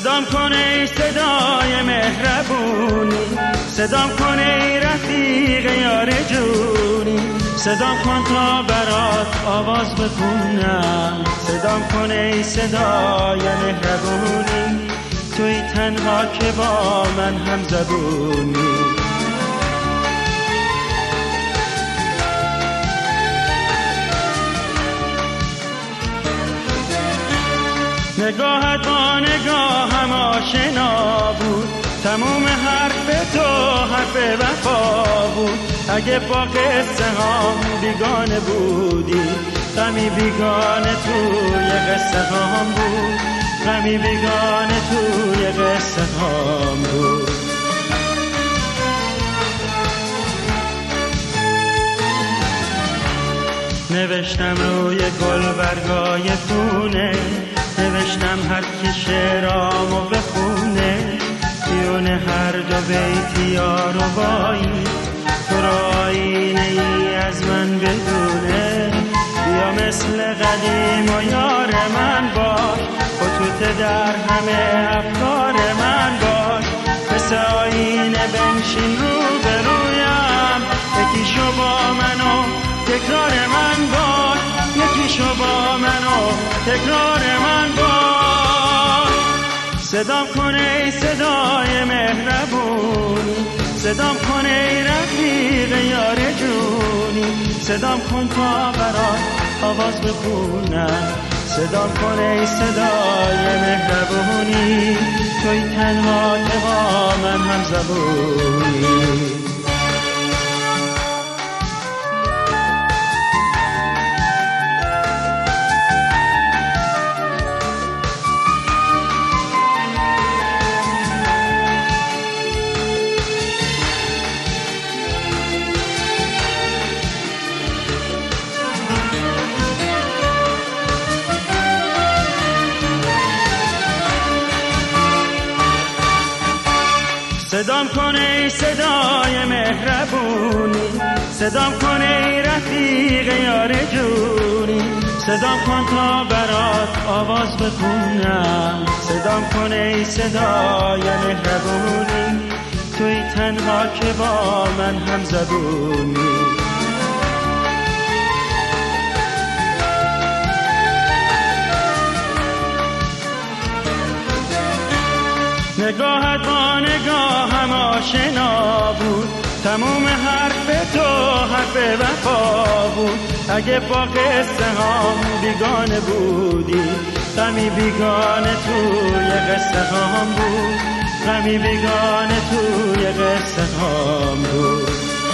صدام کن ای صدای مهربونی، صدام کن ای رفیق یار جونی، صدام کن تا برات آواز بخونم، صدام کن ای صدای مهربونی، توی تنها که با من هم زبونی. نگاهت با نگاهم آشنا بود، تموم حرف تو حرف وفا بود. اگه با قصه هم بیگانه بودی، غمی بیگانه توی قصه هم بود، غمی بیگانه توی قصه هم بود. نوشتم روی گل برگای خونه، نوشتم هر کی شعرامو بخونه، دیون هر دو بیتی یار و بایی، تو را آینه ای از من بدونه. بیا مثل قدیم و یار من باش، خطوط در همه افکار من باش، مثل آینه بنشین رو به رویم، یکی شو با منو تکرار من باش، یکی شو با منو تکرار من باش. صدام کن ای صدای مهربونی، صدام کن ای رفیق یار جونی، صدام کن تا برات آواز بخونم، صدام کن ای صدای مهربونی، توی تنها که با من هم زبونی. صدام کن ای صدای مهربونی، صدام کن ای رفیق یار جونی، صدام کن تا برات آواز بخونم، صدام کن ای صدای مهربونی، توی تنها که با من هم زبونی. نگاهت با نگاهم آشنا بود، تموم حرف تو حرف وفا بود. اگه با قصه هم بیگانه بودی، غمی بیگانه توی قصه هم بود، غمی بیگانه توی قصه هم بود.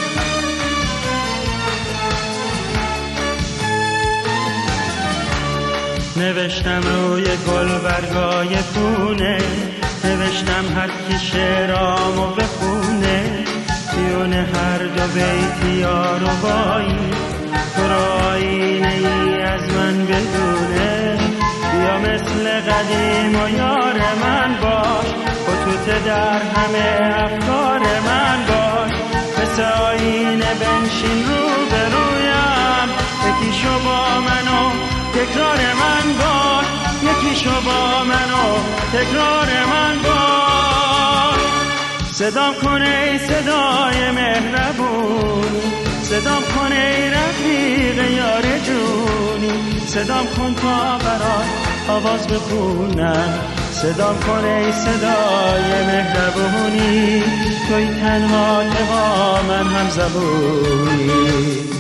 نوشتم روی گل برگای خونه، نوشتم هر کی شعرامو بخونه، دیون هر دو بیتی یار و بایی، تو را آینه ای از من بدونه. بیا مثل قدیم و یار من باش، خطوط در همه افکار من باش، مثل آینه بنشین رو به رویم، یکی شو با منو تکرار من باش، یکی شو با منو تکرار من باش. صدام کن ای صدای مهربونی، صدام کن ای رفیق یار جونی، صدام کن تا برات آواز بخونم، صدام کن ای صدای مهربونی، توی تنها که با من هم زبونی.